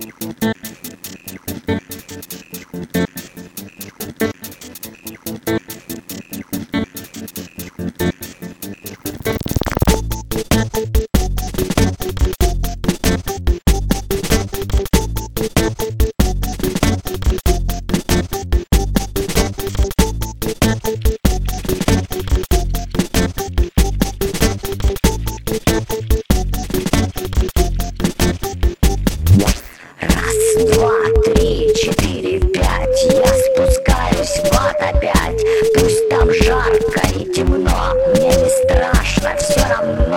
Пусть там жарко и темно, мне не страшно, все равно.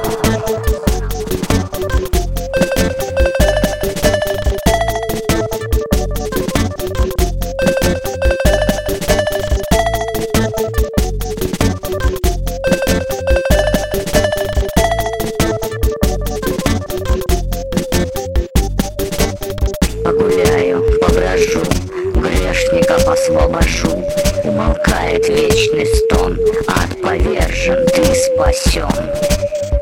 Погуляю, поброжу, грешников освобожу. Умолкает вечный стон, ад повержен, ты спасен.